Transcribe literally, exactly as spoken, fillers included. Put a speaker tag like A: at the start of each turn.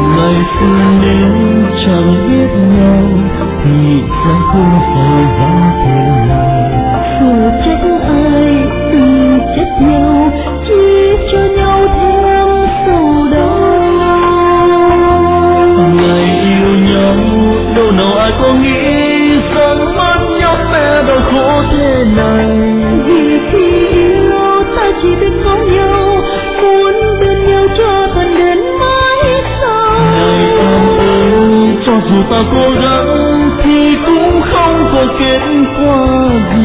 A: ngày xưa nếu chẳng biết nhau thì sẽ không phải ra thế này.
B: Sự trách ai đừng trách nhau, chỉ cho nhau thêm sầu đau.
A: Ngày yêu nhau đâu nào ai có nghĩ rằng mất nhau sẽ đau khổ thế này.
B: Vì khi yêu ta chỉ biết có nhau, muốn bên nhau cho tận đến mãi sau.
A: Này em ơi, cho dù ta cố gắng thì cũng không có kết quả gì.